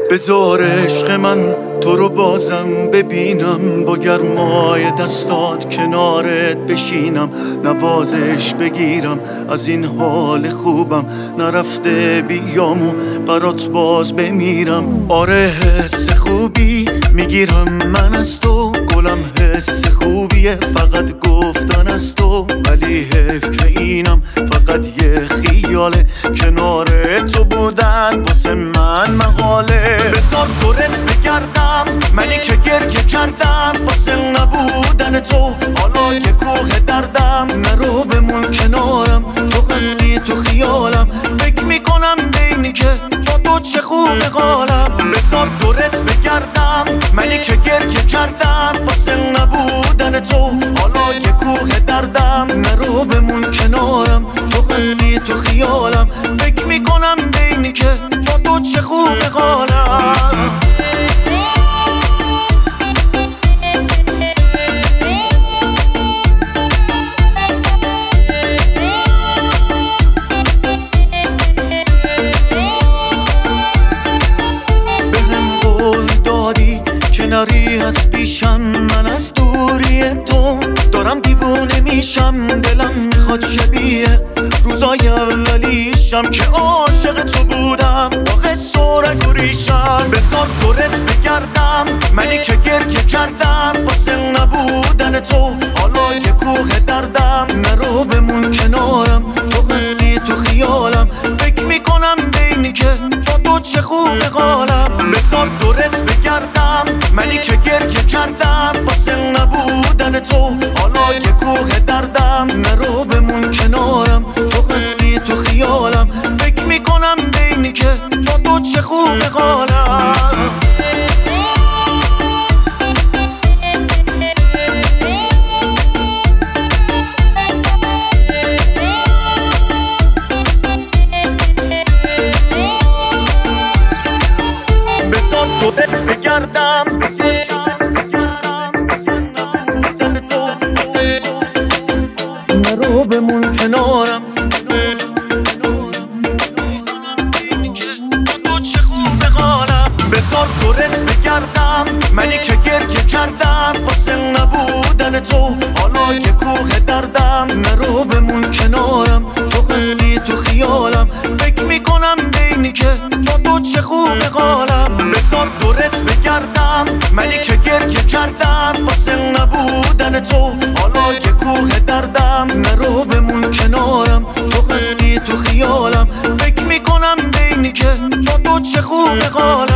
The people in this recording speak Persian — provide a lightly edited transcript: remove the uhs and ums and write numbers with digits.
بذار عشق من تو رو بازم ببینم، با گرمای دستات کنارت بشینم، نوازش بگیرم از این حال خوبم، نرفته بیامو برات باز بمیرم. آره حس خوبی میگیرم من از تو، گلم حس خوبیه فقط گفتن از تو، ولی حیف که اینم فقط یه خیاله، کنار تو بودن واسه من مقاله. بذار دورت بگردم منی که گریه کردم واسه نبودن تو، حالا یه کوه دردم، نرو بمون کنارم، تو هستی تو خیالم، فکر میکنم بینی که با تو چه خوبه حالم. بذار دورت بگردم منی که گریه کردم واسه نبودن تو، حالا یه کوه دردم، نرو بمون کنارم، تو هستی تو خیالم، فکر میکنم بینی که با تو چه خوبه حالم. کناری از پیشم، من از دوری تو دارم دیوونه میشم، دلم میخواد شبیه روزای اولیشم که عاشق تو بودم با قصه و رگ و ریشم. بذار دورت بگردم منی که گریه کردم واسه نبودن تو، حالا یه کوه دردم، نرو بمون کنارم، تو هستی تو خیالم، فکر میکنم بینی که با تو چه خوبه حالم. بذار دورت بگردم منی که گریه کردم واسه نبودن تو، حالا یه کوه دردم، نرو بمون کنارم، تو هستی تو خیالم، فکر میکنم بینی که با تو چه خوبه حالم. بذار دورت بگردم نرو بمون کنارم، بذار دورت بگردم منی که گریه کردم واسه نبودن تو، حالا یه کوه دردم، نرو بمون کنارم، تو هستی تو خیالم، فکر میکنم بینی که با تو چه خوبه حالم. بذار دورت بگردم منی که گریه کردم واسه نبودن تو، حالا یه کوه دردم، نرو بمون کنارم، تو هستی تو خیالم، فکر میکنم بینی که با تو چه خوبه حالم.